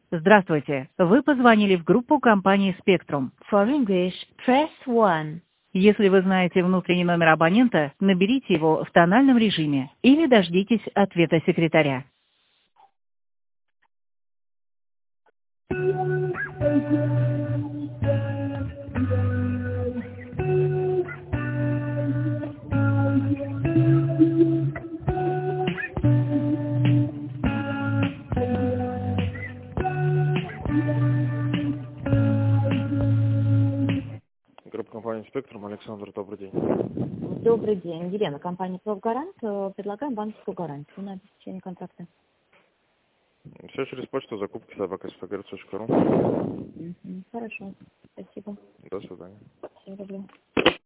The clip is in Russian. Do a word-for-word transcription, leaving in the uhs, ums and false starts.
Здравствуйте. Вы позвонили в группу компании Spectrum. For English, press one. Если вы знаете внутренний номер абонента, наберите его в тональном режиме или дождитесь ответа секретаря. Группа компании Spectrum, Александр, добрый день. Добрый день. Елена, компания «Профгарант». Э, Предлагаем банковскую гарантию на обеспечение контракта. Все через почту, закупки собака Мгм. Хорошо. Спасибо. До свидания. Всего доброго.